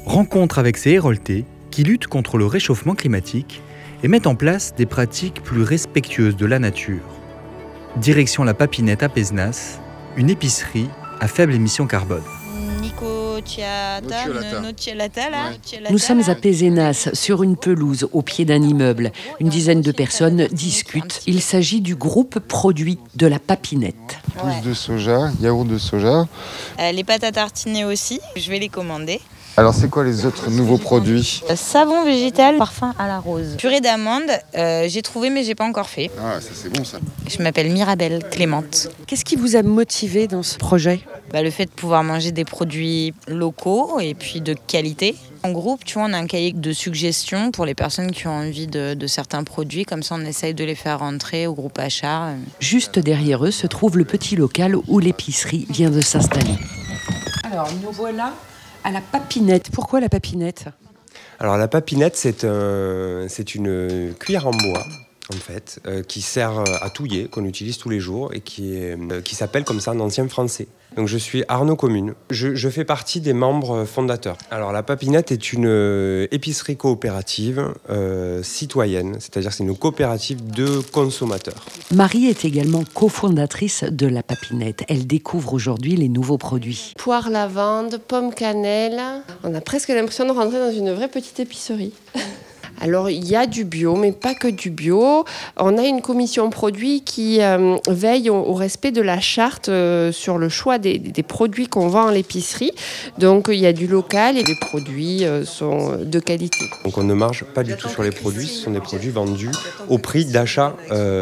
Rencontre avec ces Héroltais qui luttent contre le réchauffement climatique et mettent en place des pratiques plus respectueuses de la nature. Direction la Papinette à Pézenas, une épicerie à faible émission carbone. Nous sommes à Pézenas, sur une pelouse, au pied d'un immeuble. Une dizaine de personnes discutent. Il s'agit du groupe produit de la Papinette. Plus de soja, yaourt de soja. Les pâtes à tartiner aussi, je vais les commander. Alors c'est quoi les autres nouveaux produits ? Savon végétal, parfum à la rose. Purée d'amande, j'ai trouvé mais j'ai pas encore fait. Ah, ça c'est bon ça. Je m'appelle Mirabelle Clémente. Qu'est-ce qui vous a motivé dans ce projet ? Le fait de pouvoir manger des produits locaux et puis de qualité. En groupe, tu vois, on a un cahier de suggestions pour les personnes qui ont envie de certains produits. Comme ça, on essaye de les faire rentrer au groupe achat. Juste derrière eux se trouve le petit local où l'épicerie vient de s'installer. Alors, nous voilà à la Papinette. Pourquoi la Papinette ? Alors la Papinette, c'est une cuillère en bois, en fait, qui sert à touiller, qu'on utilise tous les jours et qui s'appelle comme ça en ancien français. Donc je suis Arnaud Commune. Je fais partie des membres fondateurs. Alors la Papinette est une épicerie coopérative citoyenne, c'est-à-dire c'est une coopérative de consommateurs. Marie est également cofondatrice de la Papinette. Elle découvre aujourd'hui les nouveaux produits. Poire lavande, pomme cannelle. On a presque l'impression de rentrer dans une vraie petite épicerie. Alors, il y a du bio, mais pas que du bio. On a une commission produits qui veille au respect de la charte sur le choix des produits qu'on vend à l'épicerie. Donc, il y a du local et les produits sont de qualité. Donc, on ne marge pas du tout sur les produits. Ce sont des produits vendus au prix d'achat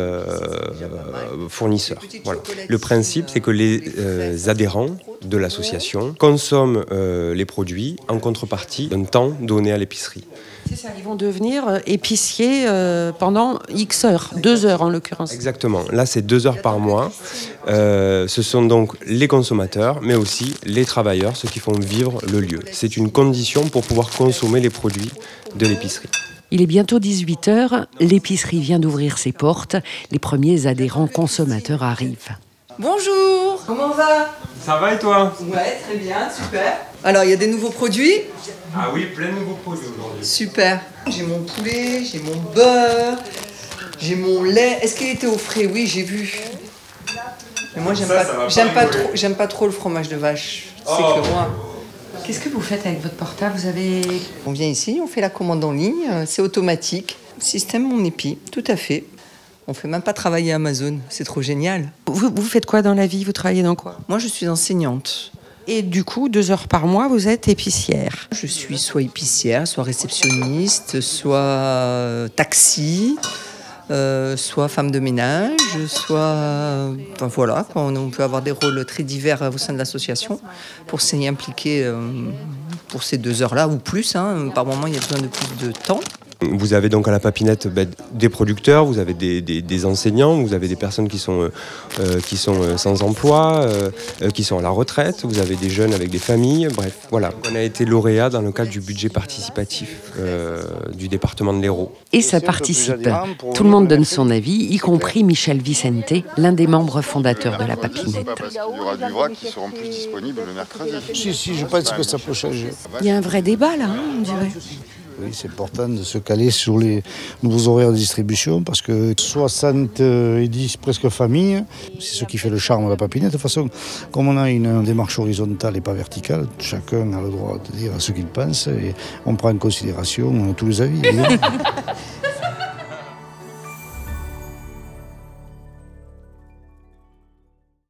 fournisseur. Voilà. Le principe, c'est que les adhérents de l'association consomment les produits en contrepartie d'un temps donné à l'épicerie. C'est ça, ils vont devenir épiciers pendant X heures, 2 heures en l'occurrence. Exactement, là c'est 2 heures par mois. Ce sont donc les consommateurs, mais aussi les travailleurs, ceux qui font vivre le lieu. C'est une condition pour pouvoir consommer les produits de l'épicerie. Il est bientôt 18h, l'épicerie vient d'ouvrir ses portes, les premiers adhérents consommateurs arrivent. Bonjour, comment va ? Ça va et toi ? Ouais, très bien, super. Alors, il y a des nouveaux produits ? Ah oui, plein de nouveaux produits aujourd'hui. Super. J'ai mon poulet, j'ai mon beurre, j'ai mon lait. Est-ce qu'il était au frais ? Oui, j'ai vu. Mais moi, j'aime pas trop le fromage de vache. C'est que moi. Qu'est-ce que vous faites avec votre portable ? On vient ici, on fait la commande en ligne, c'est automatique. Système Mon Épi, tout à fait. On fait même pas travailler Amazon, c'est trop génial. Vous faites quoi dans la vie ? Vous travaillez dans quoi ? Moi, je suis enseignante. Et du coup, 2 heures par mois, vous êtes épicière. Je suis soit épicière, soit réceptionniste, soit taxi, soit femme de ménage, soit... Enfin voilà, on peut avoir des rôles très divers au sein de l'association pour s'y impliquer pour ces 2 heures-là ou plus. Par moment, il y a besoin de plus de temps. Vous avez donc à la Papinette des producteurs, vous avez des enseignants, vous avez des personnes qui sont sans emploi, qui sont à la retraite, vous avez des jeunes avec des familles, bref, voilà. On a été lauréat dans le cadre du budget participatif du département de l'Hérault. Et ça participe. Tout le monde donne son avis, y compris Michel Vicente, l'un des membres fondateurs de la Papinette. Parce qu'il y aura du vrac qui seront plus disponibles le mercredi. Si, je pense que ça peut changer. Il y a un vrai débat là, on dirait. Oui, c'est important de se caler sur les nouveaux horaires de distribution parce que 70 presque familles, c'est ce qui fait le charme de la Papinette. De toute façon, comme on a une démarche horizontale et pas verticale, chacun a le droit de dire ce qu'il pense et on prend en considération tous les avis.